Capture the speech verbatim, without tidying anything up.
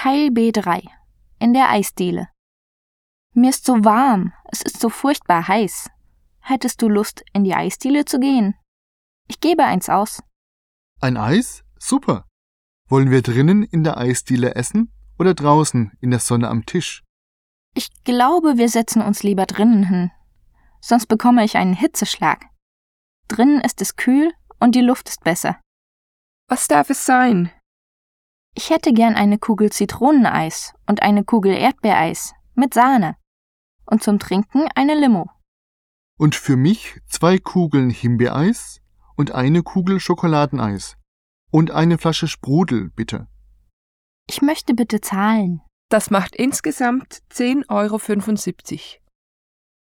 Teil B drei. In der Eisdiele. Mir ist so warm, es ist so furchtbar heiß. Hättest du Lust, in die Eisdiele zu gehen? Ich gebe eins aus. Ein Eis? Super. Wollen wir drinnen in der Eisdiele essen oder draußen in der Sonne am Tisch? Ich glaube, wir setzen uns lieber drinnen hin. Sonst bekomme ich einen Hitzeschlag. Drinnen ist es kühl und die Luft ist besser. Was darf es sein? Ich hätte gern eine Kugel Zitroneneis und eine Kugel Erdbeereis mit Sahne. Und zum Trinken eine Limo. Und für mich zwei Kugeln Himbeereis und eine Kugel Schokoladeneis. Und eine Flasche Sprudel, bitte. Ich möchte bitte zahlen. Das macht insgesamt zehn Euro fünfundsiebzig.